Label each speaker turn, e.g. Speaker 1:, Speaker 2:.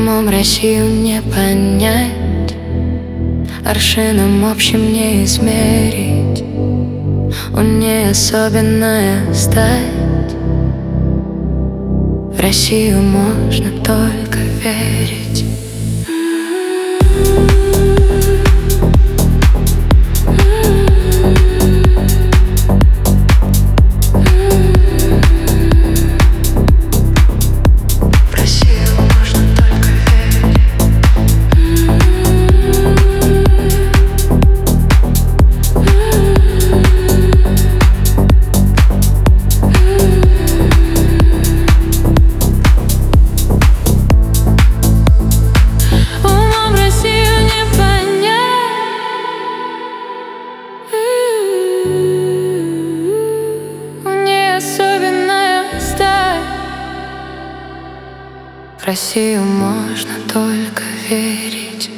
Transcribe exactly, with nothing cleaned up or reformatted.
Speaker 1: Умом Россию не понять, аршином общим не измерить. У ней особенная стать. В Россию можно только верить. В Россию можно только верить.